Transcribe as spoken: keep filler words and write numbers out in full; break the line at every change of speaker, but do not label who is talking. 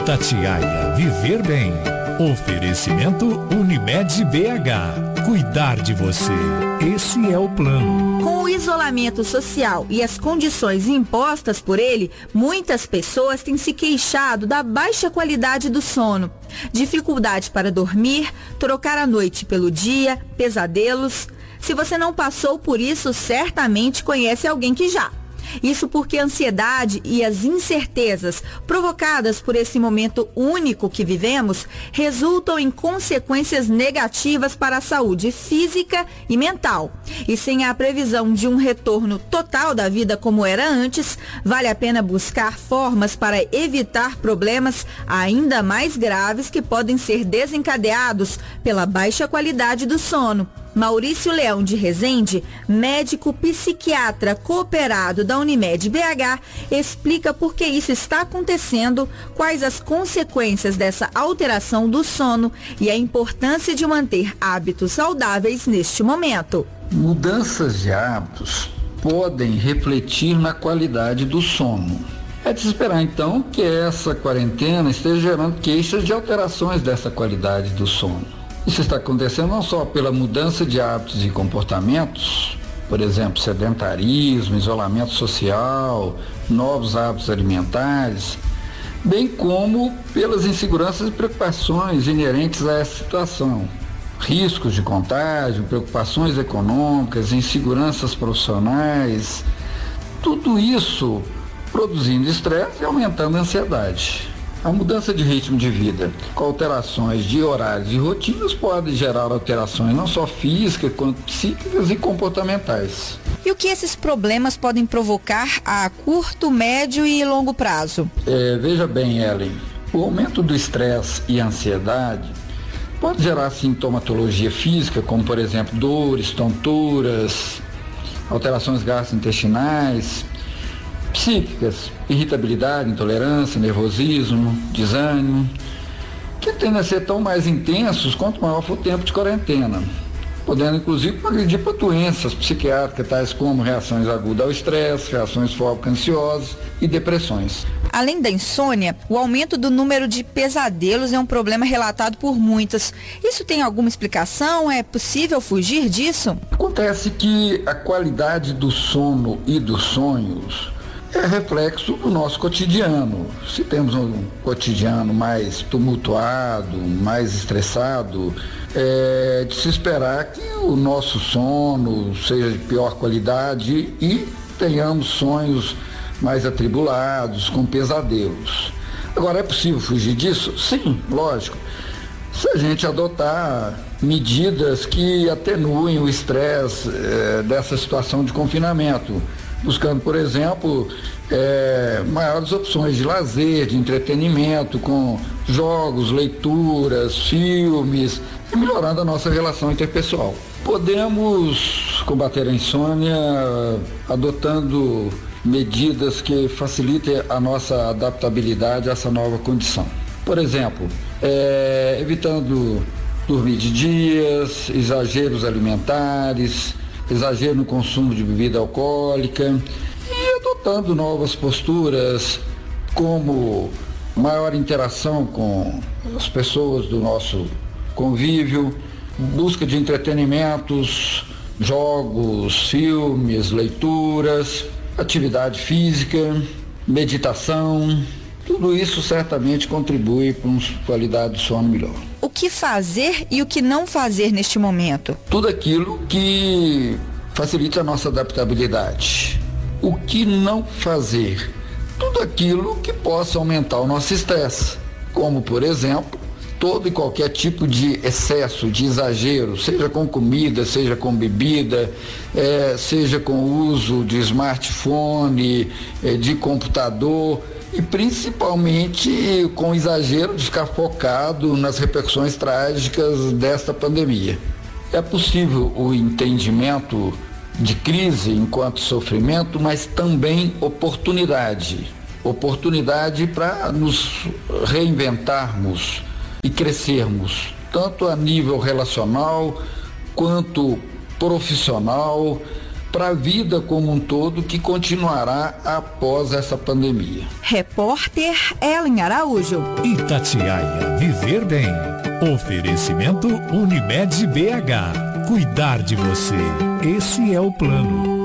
Itatiaia Viver Bem. Oferecimento Unimed B H. Cuidar de você. Esse é o plano.
Com o isolamento social e as condições impostas por ele, muitas pessoas têm se queixado da baixa qualidade do sono. Dificuldade para dormir, trocar a noite pelo dia, pesadelos. Se você não passou por isso, certamente conhece alguém que já. Isso porque a ansiedade e as incertezas provocadas por esse momento único que vivemos resultam em consequências negativas para a saúde física e mental. E sem a previsão de um retorno total da vida como era antes, vale a pena buscar formas para evitar problemas ainda mais graves que podem ser desencadeados pela baixa qualidade do sono. Maurício Leão de Rezende, médico psiquiatra cooperado da Unimed B H, explica por que isso está acontecendo, quais as consequências dessa alteração do sono e a importância de manter hábitos saudáveis neste momento.
Mudanças de hábitos podem refletir na qualidade do sono. É de se esperar, então, que essa quarentena esteja gerando queixas de alterações dessa qualidade do sono. Isso está acontecendo não só pela mudança de hábitos e comportamentos, por exemplo, sedentarismo, isolamento social, novos hábitos alimentares, bem como pelas inseguranças e preocupações inerentes a essa situação. Riscos de contágio, preocupações econômicas, inseguranças profissionais, tudo isso produzindo estresse e aumentando a ansiedade. A mudança de ritmo de vida com alterações de horários e rotinas pode gerar alterações não só físicas, quanto psíquicas e comportamentais.
E o que esses problemas podem provocar a curto, médio e longo prazo?
É, veja bem, Ellen, o aumento do estresse e ansiedade pode gerar sintomatologia física, como por exemplo dores, tonturas, alterações gastrointestinais, psíquicas, irritabilidade, intolerância, nervosismo, desânimo, que tendem a ser tão mais intensos quanto maior for o tempo de quarentena, podendo inclusive progredir para doenças psiquiátricas tais como reações agudas ao estresse, reações fóbicas ansiosas e depressões.
Além da insônia, o aumento do número de pesadelos é um problema relatado por muitas. Isso tem alguma explicação? É possível fugir disso?
Acontece que a qualidade do sono e dos sonhos é reflexo do nosso cotidiano. Se temos um cotidiano mais tumultuado, mais estressado, é de se esperar que o nosso sono seja de pior qualidade e tenhamos sonhos mais atribulados, com pesadelos. Agora, é possível fugir disso? Sim, lógico. Se a gente adotar medidas que atenuem o estresse é, dessa situação de confinamento, buscando, por exemplo, é, maiores opções de lazer, de entretenimento, com jogos, leituras, filmes, e melhorando a nossa relação interpessoal. Podemos combater a insônia adotando medidas que facilitem a nossa adaptabilidade a essa nova condição. Por exemplo, é, evitando dormir de dias, exageros alimentares, exagero no consumo de bebida alcoólica e adotando novas posturas como maior interação com as pessoas do nosso convívio, busca de entretenimentos, jogos, filmes, leituras, atividade física, meditação. Tudo isso certamente contribui para uma qualidade de sono melhor.
O que fazer e o que não fazer neste momento?
Tudo aquilo que facilite a nossa adaptabilidade. O que não fazer? Tudo aquilo que possa aumentar o nosso estresse, como, por exemplo, todo e qualquer tipo de excesso, de exagero, seja com comida, seja com bebida, é, seja com o uso de smartphone, é, de computador, e principalmente com exagero de ficar focado nas repercussões trágicas desta pandemia. É possível o entendimento de crise enquanto sofrimento, mas também oportunidade. Oportunidade para nos reinventarmos e crescermos, tanto a nível relacional quanto profissional, para a vida como um todo que continuará após essa pandemia.
Repórter Ellen Araújo.
Itatiaia, viver bem. Oferecimento Unimed B H. Cuidar de você. Esse é o plano.